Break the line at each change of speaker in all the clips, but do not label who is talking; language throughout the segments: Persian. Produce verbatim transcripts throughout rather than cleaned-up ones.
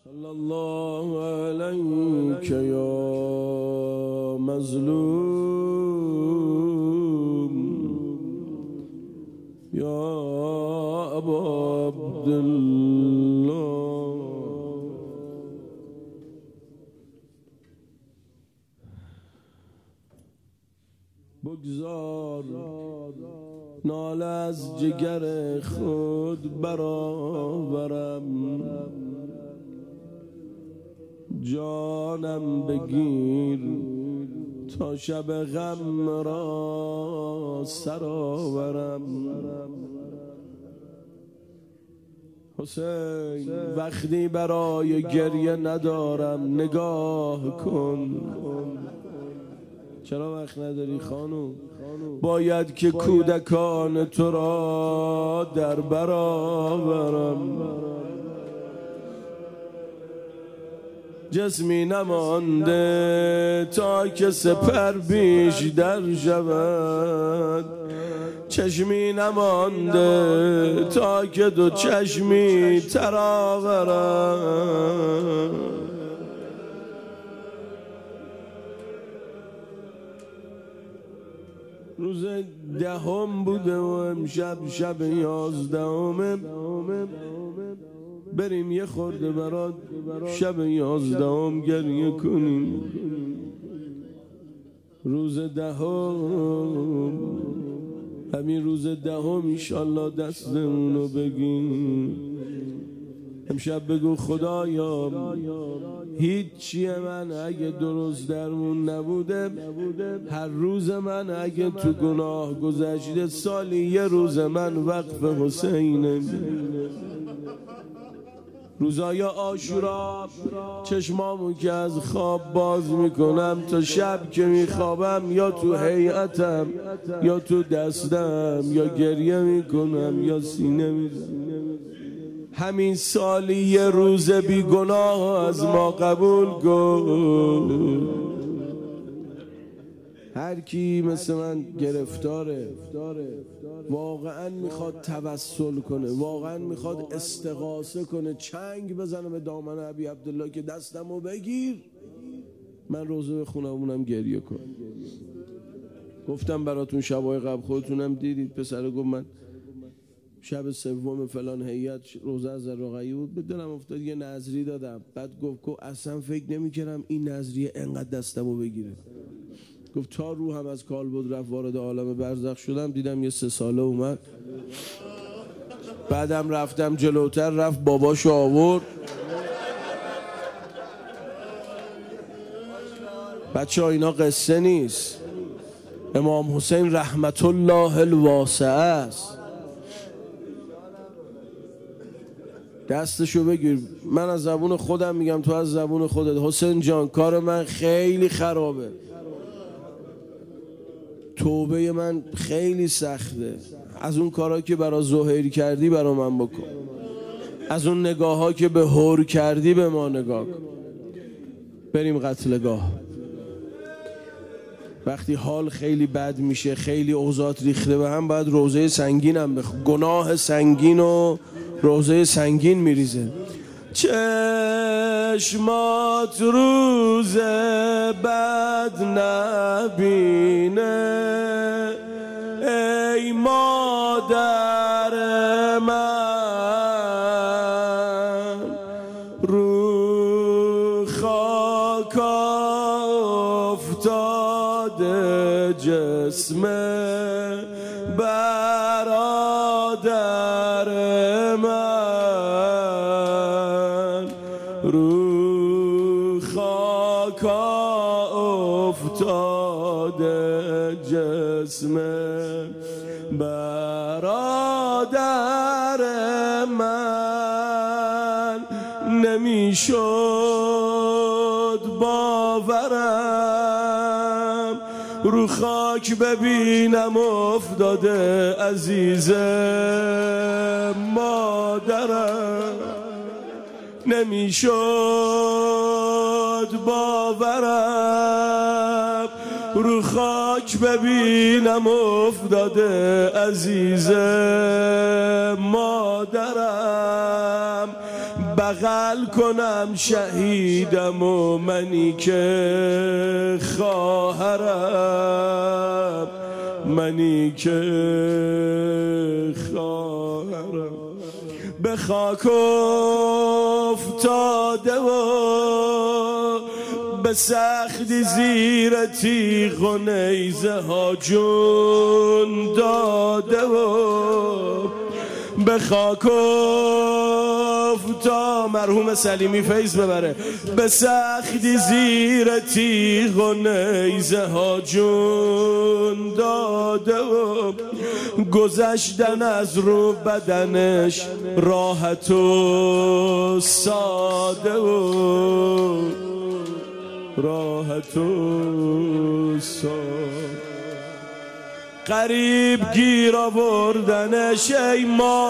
صلی الله علیک یا مظلوم یا ابا عبدالله. بگذار ناله از جگر خود برآورم، جانم بگیر تا شب غم را سرآورم. حسین وقتی برای گریه ندارم نگاه کن. چرا وقت نداری خانم؟ باید که کودکان تو را در برآورم. جسمی نمانده تا که سپر بیش در شود، چشمی نمانده تا که دو چشمی تر آورم. روز دهم بوده و امشب شب یازدهمه. بریم یه خورده برات شب یازدهم گریه کنیم. روز دهم، همین روز دهم انشالله دستمونو بگیم. امشب بگو خدایا هیچی من اگه درست درمون نبوده، هر روز من اگه تو گناه گذشته، سالی یه روز من وقف حسینه. روزای عاشورا چشمامو که از خواب باز میکنم تا شب که میخوابم یا تو هیئتم یا تو دستم، یا گریه میکنم یا سینه میزنم. همین سالی یه روز بی گناه از ما قبول کن. هر کی مثل من گرفتاره، واقعا میخواد توسل کنه، واقعا میخواد استغاثه کنه، چنگ بزنه به دامن ابی عبدالله که دستمو بگیر من روزه بخونم گریه کن. گفتم براتون شبای قبل، خودتونم دیدید، پسر گفت من شب سوم فلان هیئت روزه از رقیه بود، به دلم افتاد یه نذری دادم. بعد گفت که اصلا فکر نمی‌کردم این نذریه انقدر دستمو بگیره. گفت تا روحم از کالبد رفت وارد عالم برزخ شدم دیدم یه سه ساله اومد. بعدم رفتم جلوتر، رفت باباشو آورد. بچه ها اینا قصه نیست، امام حسین رحمت الله الواسعه است. دستشو بگیر. من از زبون خودم میگم، تو از زبون خودت. حسین جان کار من خیلی خرابه، توبه من خیلی سخته. از اون کارا که برا زهیر کردی برا من بکن، از اون نگاه ها که به هور کردی به ما نگاه کن. بریم قتلگاه. وقتی حال خیلی بد میشه، خیلی اوضاع ریخته به هم، باید روزه سنگین هم بخ... گناه سنگین و روزه سنگین میریزه. چشمات روز بد نبینه ای مادر من، رو خاک افتاده جسم برادر من، رو خاک افتاده جسم برادر من. نمیشد باورم رو خاک ببینم افتاده عزیز مادرم. نمیشد باورم رو خاک ببینم افتاده عزیز مادرم. بغل کنم شهیدم و منی که خواهرم، منی که خواهرم به خاک افتاده و به سختی زیر تیغ و نیزه ها جون داده و به خاک افتاده، مرحوم سلیمی فیض ببره، به سختی زیر تیغ و نیزه ها جون داده و گذشتن از رو بدنش راحت و ساده و راحت و ساده. قریب گیر آوردنش ای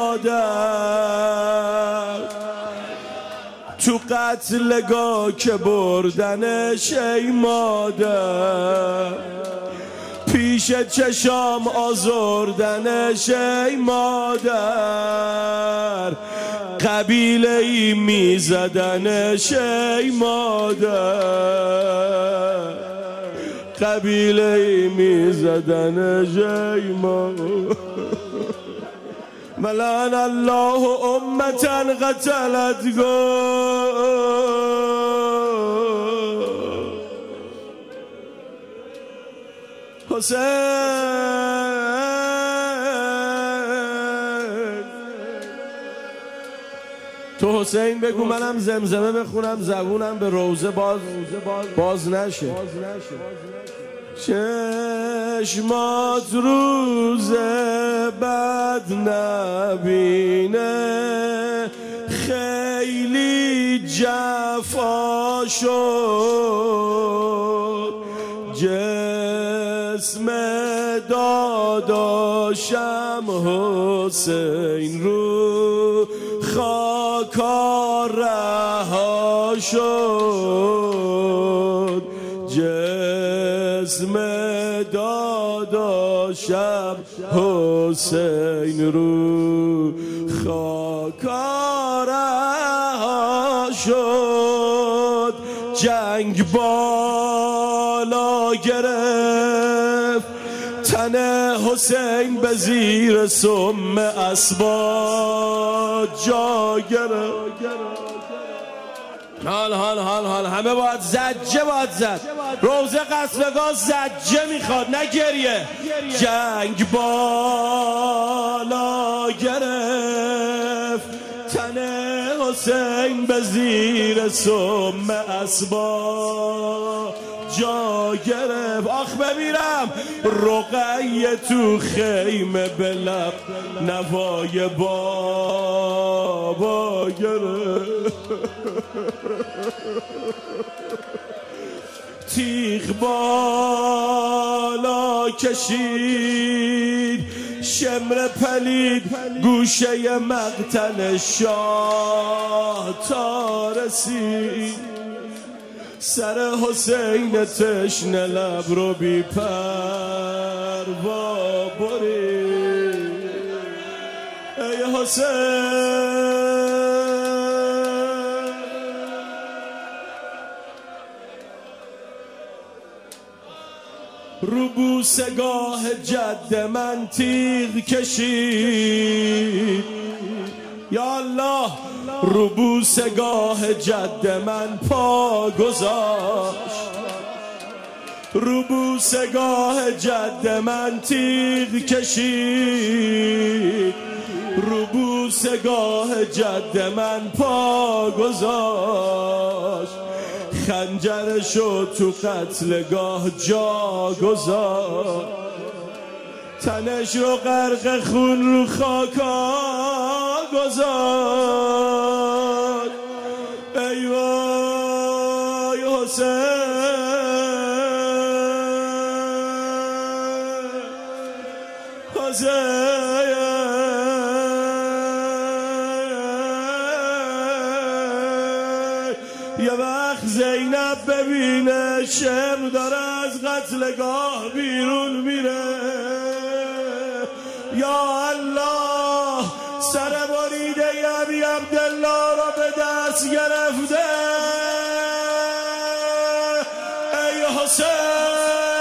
مادر، تو قتلگاه که بردنش ای مادر، پیش چشام آزردنش ای مادر، قبیله ای میزدنش ای مادر، قبیله ای میزدنش ای مادر. ملعن الله امتا قتلت گو حسین. تو حسین بگو منم زمزمه بخونم زبونم به روزه باز باز نشه. چشمات روز بد نبینه، خیلی جفا شد، جسم داداشم حسین رو خاکا رها شد، جسم داداشم حسین رو خاکا رها شد. جنگ بالا گرفت تن حسین، به زیر سم اسبا جا گرفت. حال حال حال حال همه باید زجه باید زد، روزه قتلگاه زجه میخواد نه گریه. جنگ بالا گرفت تن حسین، به زیر سم اسبا جا گرفت. آخ بمیرم رقیه تو خیمه به لب نوای بابا گرفت. تیغ بالا کشید شمر پلید، گوشه مقتل شاه تا رسید. سر حسین تشنه لب رو بی پروا برید. ای حسین رو بوسگاه جد من تیغ کشید، یا الله رو بوسگاه جد من پا گذاشت، رو بوسگاه جد من تیغ کشید، رو بوسگاه جد من پا گذاشت. خنجرشو تو قتلگاه جا گذاشت، تنش رو غرق خون رو خاکا گذاشت. ای وای حسین حسین یه وقت زینب ببینه شم داره از قتلگاه بیرون میره، یا الله سر بریده ابی عبدالله را به دست گرفته. ای حسین